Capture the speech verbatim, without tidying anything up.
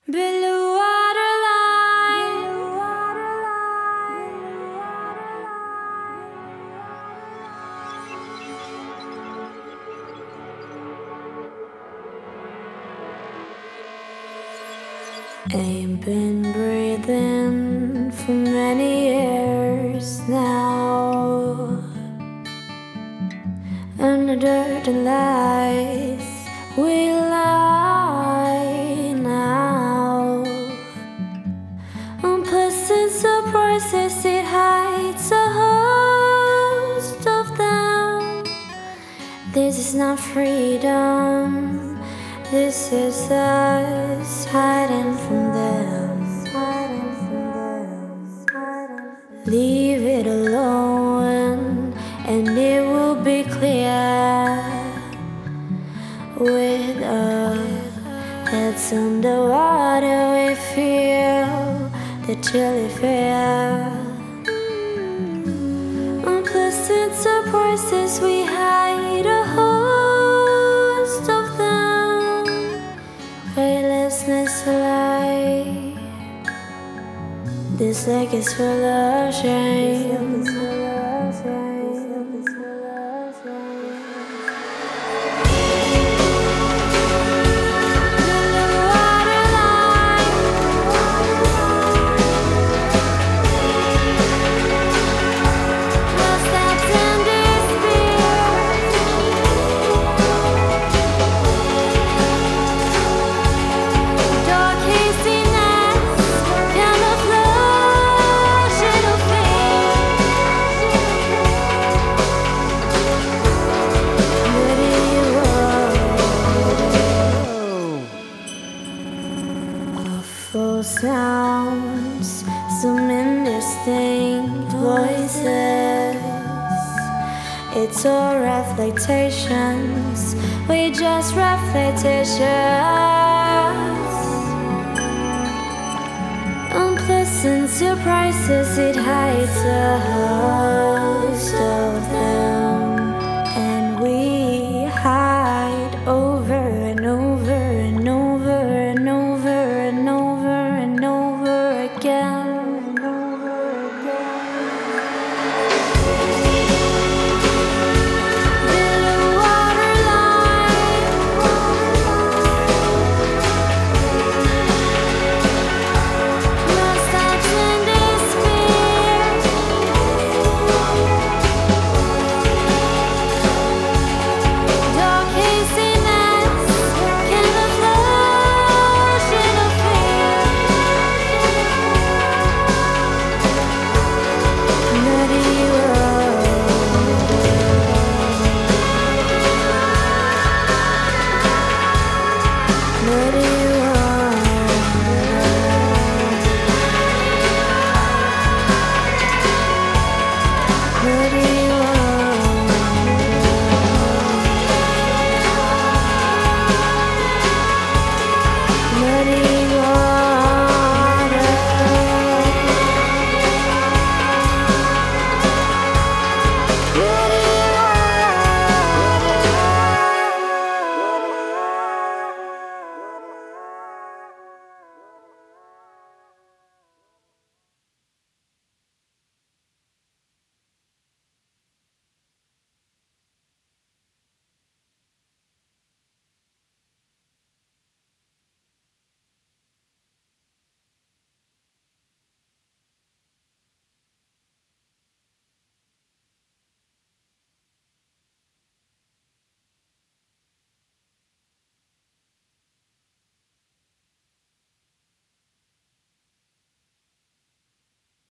Below waterline. Ain't been breathing for many years now. Under dirt and lies we lie now. Unpleasant surprises, it hides a host of them. This is not freedom, this is us hiding from them. Leave it alone and it will be clear. With our heads underwater, we feel the chilly fear. Unpleasant surprises, we hide a host of them. Weightlessness alive. This lake is full of shame. Sounds, some indistinct voices. It's all reflectations, we just reflectations. Unpleasant surprises, it hides us.